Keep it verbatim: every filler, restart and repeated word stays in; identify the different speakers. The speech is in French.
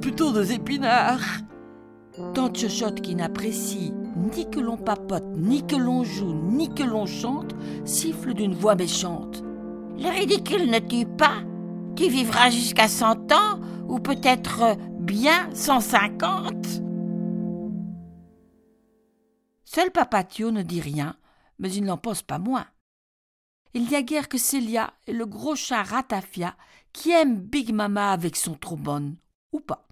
Speaker 1: plutôt des épinards.
Speaker 2: Tante Chochotte, qui n'apprécie ni que l'on papote, ni que l'on joue, ni que l'on chante, siffle d'une voix méchante.
Speaker 3: Le ridicule ne tue pas. Tu vivras jusqu'à cent ans, ou peut-être bien cent cinquante.
Speaker 2: Seul Papa Thio ne dit rien, mais il n'en pense pas moins. Il n'y a guère que Célia et le gros chat Ratafia qui aiment Big Mama avec son trombone, ou pas.